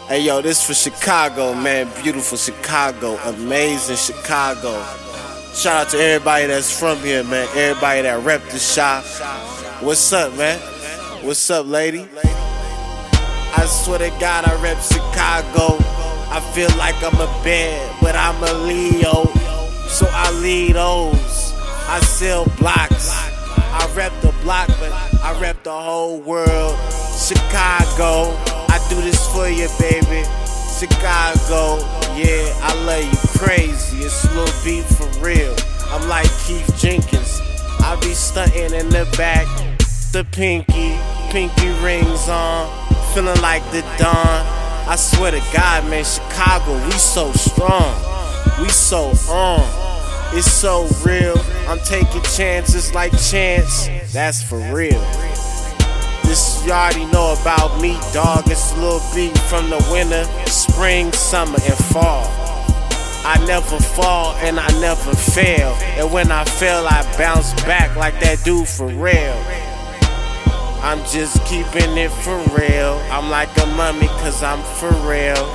Hey yo, this for Chicago, man. Beautiful Chicago, amazing Chicago. Shout out to everybody that's from here, man. Everybody that rep the shop. What's up, man? What's up, lady? I swear to God, I rep Chicago. I feel like I'm a band, but I'm a Leo, so I lead those. I sell blocks. I rep the block, but I rep the whole world. Chicago, I do this for you, baby. Chicago, yeah, I love you crazy. It's Lil B for real. I'm like Keith Jenkins. I be stunting in the back, the pinky rings on, feeling like the dawn. I swear to God, man, Chicago, we so strong, we so on. It's so real. I'm taking chances like Chance. That's for real. This you already know about me, dog. It's Lil B from the winter, spring, summer, and fall. I never fall and I never fail. And when I fail, I bounce back like that dude for real. I'm just keeping it for real. I'm like a mummy cause I'm for real.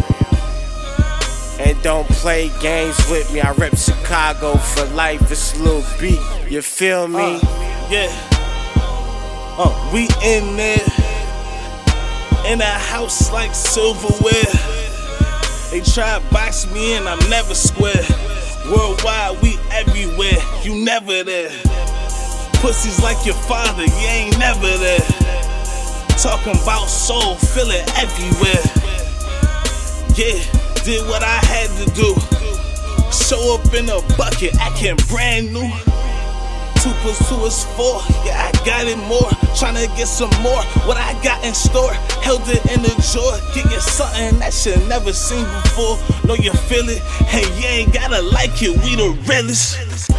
And don't play games with me. I rep Chicago for life. It's Lil B. You feel me? Yeah. We in there, in that house like silverware. They try to box me in, I'm never square. Worldwide, we everywhere, you never there. Pussies like your father, you ain't never there. Talking about soul, feel it everywhere. Yeah, did what I had to do. Show up in a bucket, acting brand new. 2 + 2 is 4, yeah, I got it more. Tryna get some more, what I got in store. Held it in the drawer, give you something that you never seen before. Know you feel it, and you ain't gotta like it, we the realest.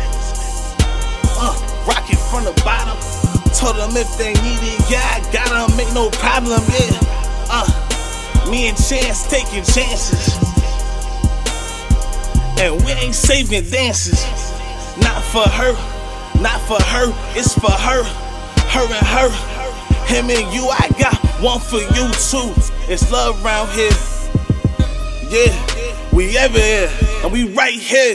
Rock it from the bottom, told them if they need it, yeah, I got them, make no problem, yeah. Me and Chance taking chances, and we ain't saving dances. Not for her, not for her, it's for her, her and her. Him and you, I got one for you too. It's love around here, yeah, we ever here, and we right here.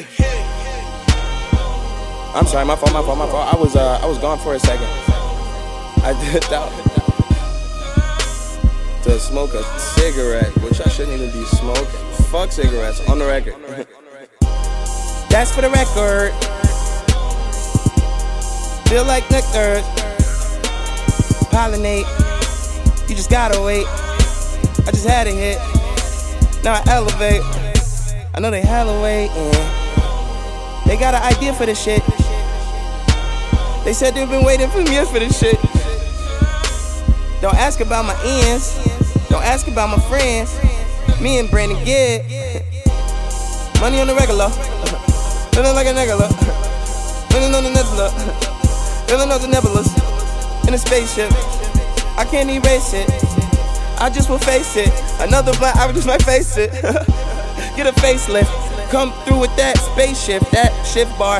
I'm sorry, my fault. I was gone for a second. I dipped out to smoke a cigarette, which I shouldn't even be smoking. Fuck cigarettes, on the record. That's for the record. Feel like nectar. Pollinate. You just gotta wait. I just had a hit. Now I elevate. I know they hella waiting. They got an idea for this shit. They said they've been waiting for years for this shit. Don't ask about my ends. Don't ask about my friends. Me and Brandon get money on the regular. Feeling like a nigga. Feeling on the nebula. Feeling on the nebulas. In a spaceship. I can't erase it. I just will face it. Another blind, I just might face it. Get a facelift. Come through with that spaceship, that shift bar.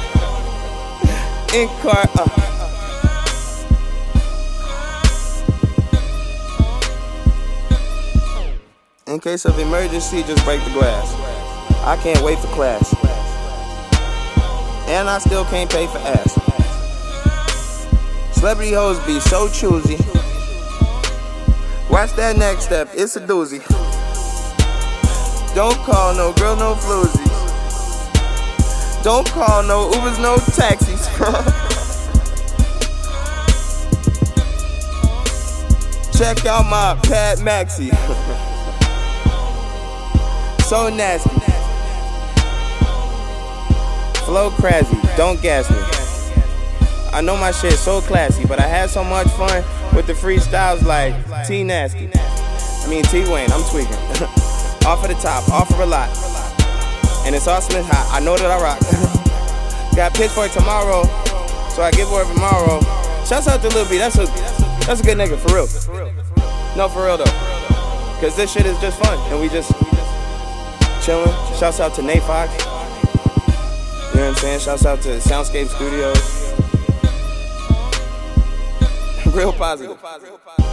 In car, In case of emergency, just break the glass. I can't wait for class. And I still can't pay for ass. Celebrity hoes be so choosy. Watch that next step, it's a doozy. Don't call no girl, no floozies. Don't call no Ubers, no taxis. Check out my Pat Maxi. So nasty. Flow crazy, don't gas me. I know my shit so classy, but I had so much fun with the freestyles like T-Nasty. T-Wayne, I'm tweaking. Off of the top, offer a lot. And it's awesome and hot, I know that I rock. Got Pitchfork tomorrow, so I give word tomorrow. Shouts out to Lil B, that's a good nigga, for real. No, for real though. Cause this shit is just fun, and we just chillin'. Shouts out to Nate Fox. You know what I'm saying? Shouts out to Soundscape Studios. Real positive.